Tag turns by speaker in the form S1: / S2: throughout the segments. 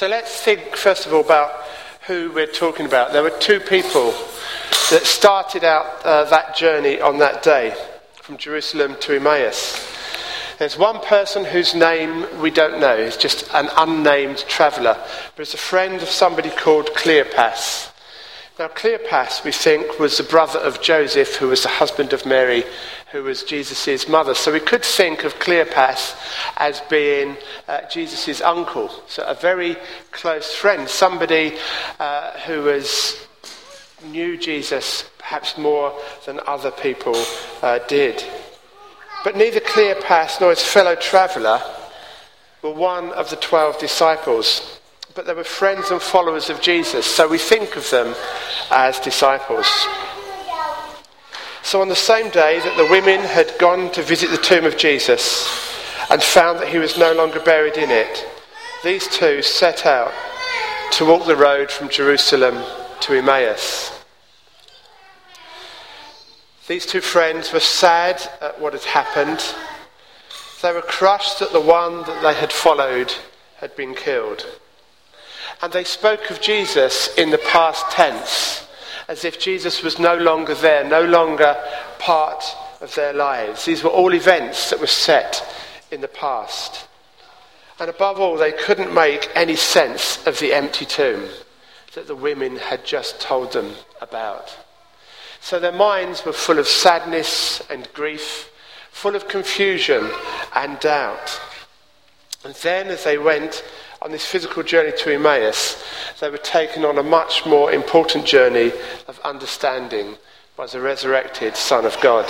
S1: So let's think first of all about who we're talking about. There were two people that started out that journey on that day from Jerusalem to Emmaus. There's one person whose name we don't know. He's just an unnamed traveller. But it's a friend of somebody called Cleopas. Now Cleopas, we think, was the brother of Joseph, who was the husband of Mary, who was Jesus' mother. So we could think of Cleopas as being Jesus' uncle. So a very close friend, somebody who knew Jesus perhaps more than other people did. But neither Cleopas nor his fellow traveller were one of the 12 disciples. But they were friends and followers of Jesus, so we think of them as disciples. So on the same day that the women had gone to visit the tomb of Jesus and found that he was no longer buried in it, these two set out to walk the road from Jerusalem to Emmaus. These two friends were sad at what had happened. They were crushed that the one that they had followed had been killed. And they spoke of Jesus in the past tense, as if Jesus was no longer there, no longer part of their lives. These were all events that were set in the past. And above all, they couldn't make any sense of the empty tomb that the women had just told them about. So their minds were full of sadness and grief, full of confusion and doubt. And then as they went on this physical journey to Emmaus, they were taken on a much more important journey of understanding by the resurrected Son of God.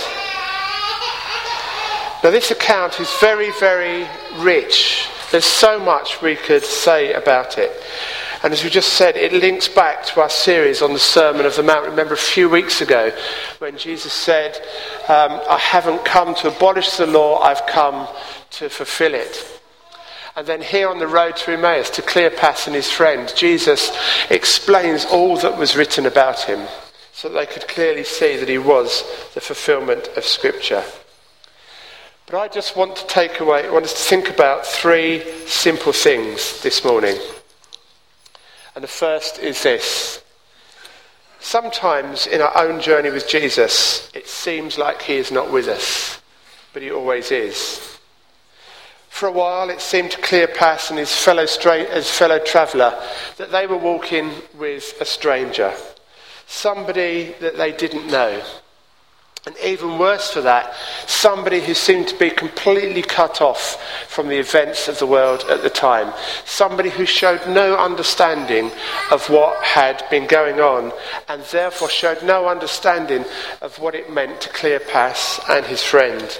S1: Now this account is very, very rich. There's so much we could say about it. And as we just said, it links back to our series on the Sermon of the Mount. Remember a few weeks ago when Jesus said, I haven't come to abolish the law, I've come to fulfill it. And then here on the road to Emmaus, to Cleopas and his friend, Jesus explains all that was written about him so that they could clearly see that he was the fulfillment of Scripture. But I just want us to think about three simple things this morning. And the first is this. Sometimes in our own journey with Jesus, it seems like he is not with us, but he always is. For a while, it seemed to Cleopas and his fellow traveller that they were walking with a stranger, somebody that they didn't know. And even worse for that, somebody who seemed to be completely cut off from the events of the world at the time. Somebody who showed no understanding of what had been going on and therefore showed no understanding of what it meant to Cleopas and his friend.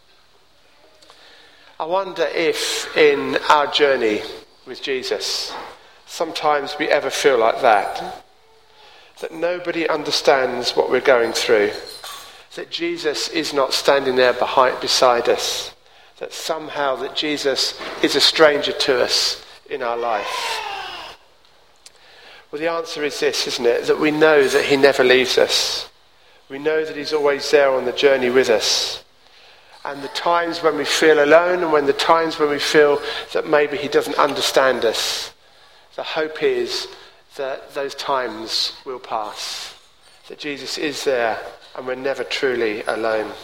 S1: I wonder if in our journey with Jesus, sometimes we ever feel like that nobody understands what we're going through, that Jesus is not standing there beside us, that somehow that Jesus is a stranger to us in our life. Well, the answer is this, isn't it? That we know that he never leaves us. We know that he's always there on the journey with us. And the times when we feel alone and the times when we feel that maybe he doesn't understand us, the hope is that those times will pass, that Jesus is there and we're never truly alone.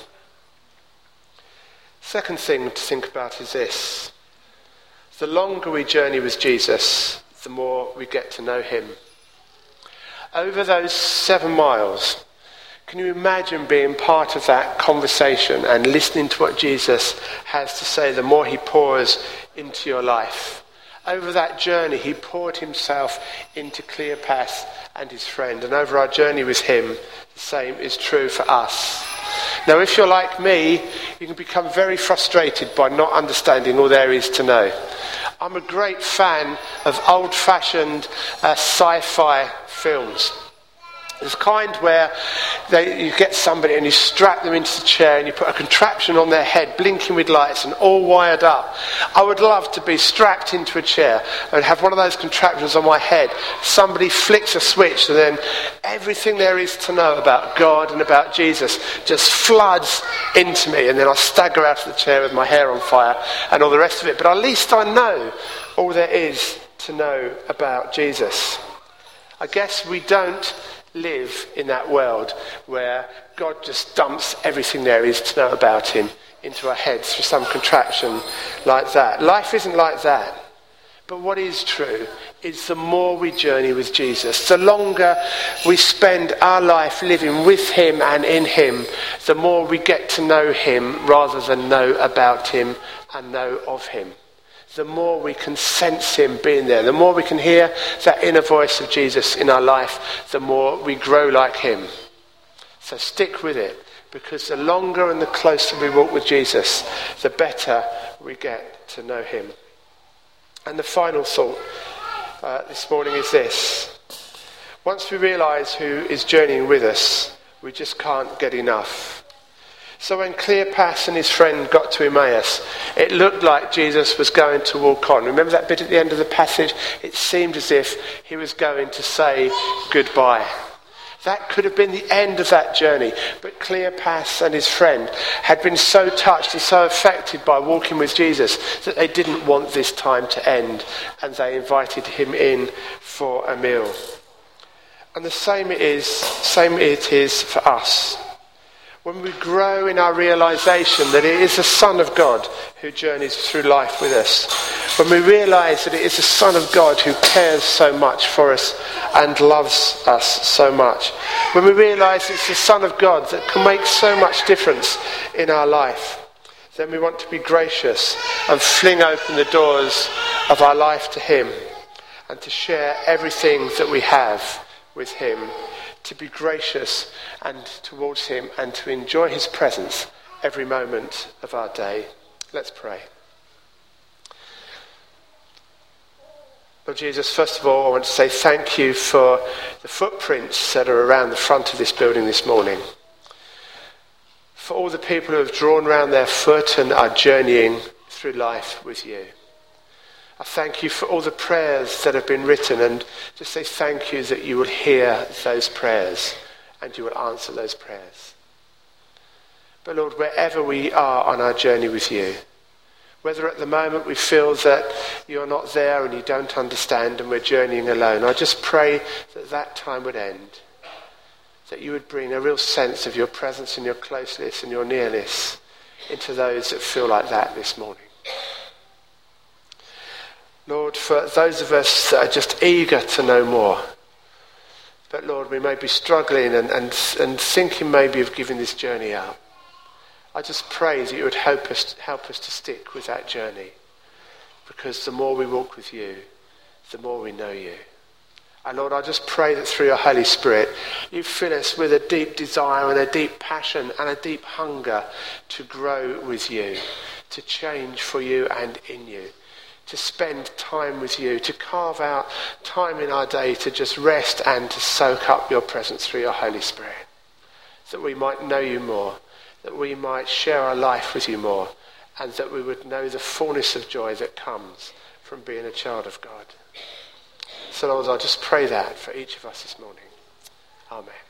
S1: Second thing to think about is this. The longer we journey with Jesus, the more we get to know him. Over those 7 miles, can you imagine being part of that conversation and listening to what Jesus has to say, the more he pours into your life? Over that journey, he poured himself into Cleopas and his friend. And over our journey with him, the same is true for us. Now, if you're like me, you can become very frustrated by not understanding all there is to know. I'm a great fan of old-fashioned sci-fi films. There's kind where you get somebody and you strap them into the chair and you put a contraption on their head, blinking with lights and all wired up. I would love to be strapped into a chair and have one of those contraptions on my head. Somebody flicks a switch and then everything there is to know about God and about Jesus just floods into me, and then I stagger out of the chair with my hair on fire and all the rest of it. But at least I know all there is to to know about Jesus. I guess we don't live in that world where God just dumps everything there is to know about him into our heads through some contraption like that. Life isn't like that. But what is true is the more we journey with Jesus, the longer we spend our life living with him and in him, the more we get to know him rather than know about him and know of him. The more we can sense him being there, the more we can hear that inner voice of Jesus in our life, the more we grow like him. So stick with it, because the longer and the closer we walk with Jesus, the better we get to know him. And the final thought this morning is this. Once we realise who is journeying with us, we just can't get enough. So when Cleopas and his friend got to Emmaus, it looked like Jesus was going to walk on. Remember that bit at the end of the passage? It seemed as if he was going to say goodbye. That could have been the end of that journey. But Cleopas and his friend had been so touched and so affected by walking with Jesus that they didn't want this time to end, and they invited him in for a meal. And the same it is for us. When we grow in our realisation that it is the Son of God who journeys through life with us, when we realise that it is the Son of God who cares so much for us and loves us so much, when we realise it's the Son of God that can make so much difference in our life, then we want to be gracious and fling open the doors of our life to him and to share everything that we have with him, to be gracious and towards him and to enjoy his presence every moment of our day. Let's pray. Lord Jesus, first of all, I want to say thank you for the footprints that are around the front of this building this morning. For all the people who have drawn round their foot and are journeying through life with you. I thank you for all the prayers that have been written, and just say thank you that you will hear those prayers and you will answer those prayers. But Lord, wherever we are on our journey with you, whether at the moment we feel that you're not there and you don't understand and we're journeying alone, I just pray that that time would end, that you would bring a real sense of your presence and your closeness and your nearness into those that feel like that this morning. Lord, for those of us that are just eager to know more, but Lord, we may be struggling and thinking maybe of giving this journey up, I just pray that you would help us to stick with that journey, because the more we walk with you, the more we know you. And Lord, I just pray that through your Holy Spirit, you fill us with a deep desire and a deep passion and a deep hunger to grow with you, to change for you and in you, to spend time with you, to carve out time in our day to just rest and to soak up your presence through your Holy Spirit, that we might know you more, that we might share our life with you more, and that we would know the fullness of joy that comes from being a child of God. So Lord, I just pray that for each of us this morning. Amen.